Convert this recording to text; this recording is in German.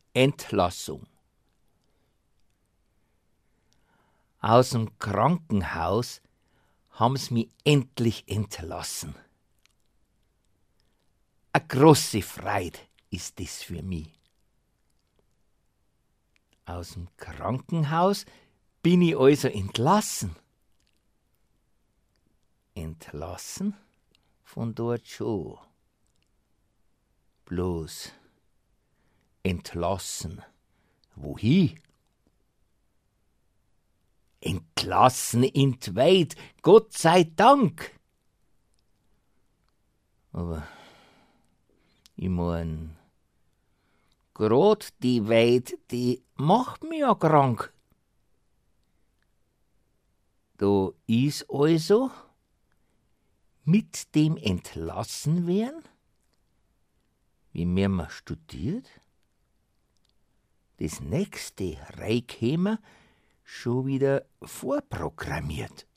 Entlassung. Aus dem Krankenhaus haben sie mich endlich entlassen. A große Freude ist das für mich. Aus dem Krankenhaus bin ich also entlassen. Entlassen von dort schon. Bloß entlassen. Wohin? Entlassen in die Welt, Gott sei Dank. Aber ich mein, grad die Welt, die macht mich ja krank. Da ist also mit dem Entlassenwerden, wie mehr man studiert, das nächste Reinkommen schon wieder vorprogrammiert.